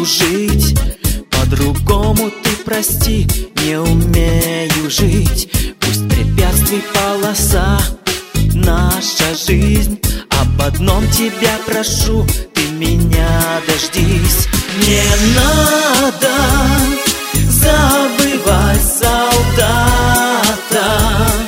жить. По-другому ты прости, не умею жить. Пусть препятствий полоса наша жизнь. Об одном тебя прошу, ты меня дождись. Не надо забывать солдата,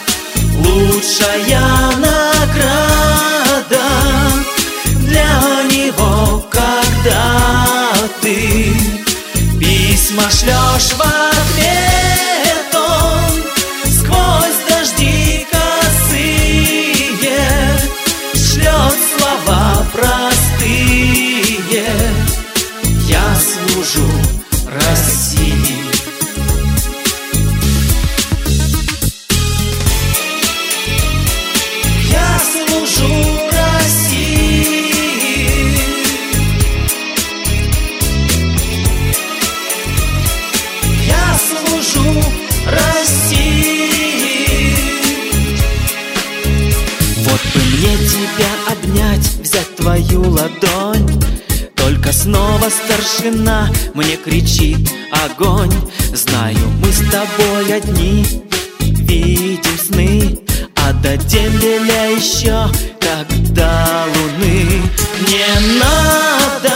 лучшая награда для него, когда ты письма шлешь в ответ. Он сквозь дожди косые шлет слова простые. Я служу России. Я служу России. Я служу России. Вот бы мне тебя обнять, взять твою ладонь. Только снова старшина мне кричит огонь. Знаю, мы с тобой одни видим сны, а до дембеля еще, как до луны. Не надо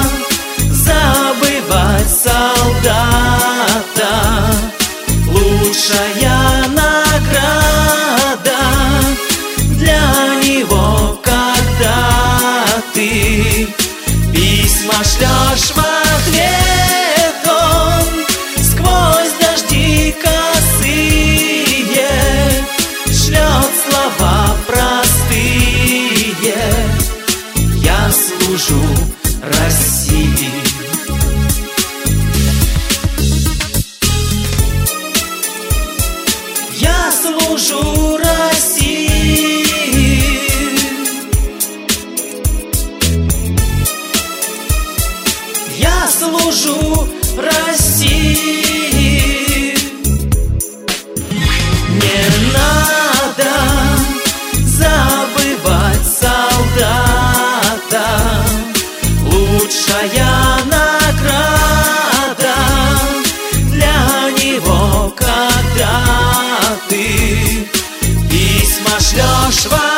забывать солдата, лучшая награда для него, когда ты письма шлешь в ответ. Он сквозь дожди косые шлет слова простые. Я служу России. Я служу России. Я служу России. Не надо забывать солдата, лучшая награда для него, когда ты письма шлешь в